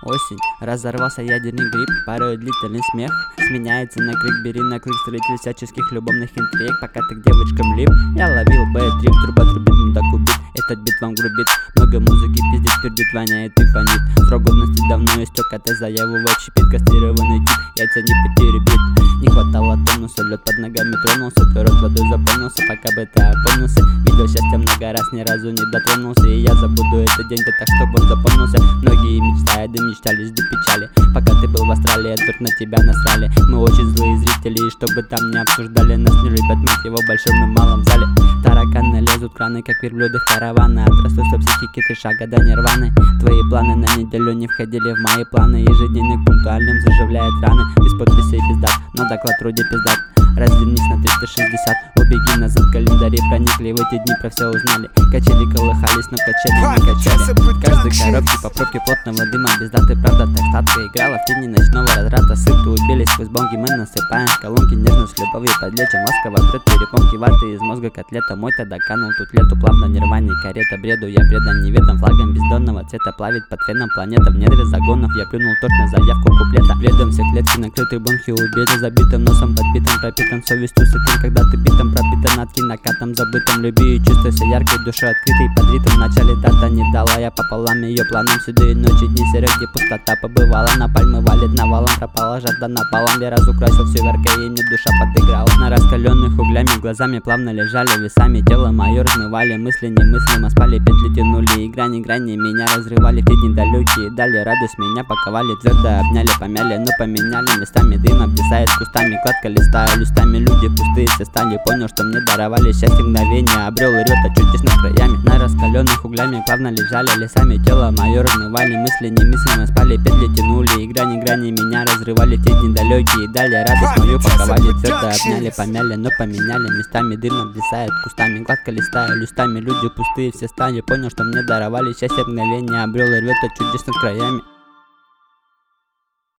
Осень, разорвался ядерный гриб, порой длительный смех сменяется на крик, бери на клик, строитель всяческих любовных интриг. Пока ты к девочкам лип, я ловил бэт-трип, труба трубит, мудак убит, этот бит вам грубит. Много музыки пиздит, пердит, воняет и фонит. Срок годности давно истек, а ты заявывать щипит. Кастрированный тип, яйца не потеребит. Не хватало тонуса, лед под ногами тронулся, твой рот водой заполнился, пока бы ты опомнился. Видел счастье много раз, ни разу не дотронулся, и я забуду этот день, так чтобы он запомнился. Многие мечтают и мечтали жди печали, пока ты был в Австралии, отверт на тебя насрали. Мы очень злые зрители, и чтобы там не обсуждали, нас не любят мать его в большом и малом зале. Тараканы лезут краны, как верблюды в караваны, от расстройства психики ты шага до нирваны. Твои планы на неделю не входили в мои планы, ежедневник пунктуальным заживляет раны. Без подписи и пиздат, но доклад вроде пиздат. Развернись на 360, убеги назад, календари проникли, в эти дни про все узнали. Качели колыхались, но качели не качали. В каждой коробке по пробке плотного дыма, без даты, правда, так сладко играла в тени ночного разврата. Сыты убились сквозь бонги, мы насыпаем в колонки нежно с любовью, подлечим ласково открытые перепонки. Ваты из мозга котлета, мой тогда канул тут лету, плавно нирване, карета бреду. Я предан неветам, флагом бездонного цвета плавит под феном планета. В недре загонов я плюнул точно заявку куплета. Бредом все клетки накрыты, бонхи убиты, забитым носом подбитым, пропитым совестью сытым, когда ты битом пропитан от кинокатом забытым. Люби и чувствуйся яркой душой открытой под ритм. Вначале дата не дала, я пополам ее планом. Седые ночи, дни серых, где пустота побывала. На пальмы валит навалом, пропала жажда напалом. Я разукрасил все яркое, и мне душа подыграла. На раскаленных углями глазами плавно лежали весами. Тело мое размывали, мысли немыслимо спали. Петли тянули и грани меня разрывали. В те дни далекие дали радость, меня паковали. Твердо обняли, помяли, но поменяли местами. Дым обвисает кустами, кладка листаю листами. Люди пустые все стали, понял, что мне даровали счастье мгновения. Обрел рёта чудесно краями. На раскаленных углями плавно лежали лесами. Тело мое размывали, мысли немыслимо спали. Петли тянули и грани меня разрывали. В те дни далекие дали радость мою паковали. Твердо обняли, помяли, но поменяли местами. Дым обвисает кустами, гладко листаю листами. Люди пустые все стали, понял, что мне даровали счастье мгновения. Обрел рёта чудесно краями.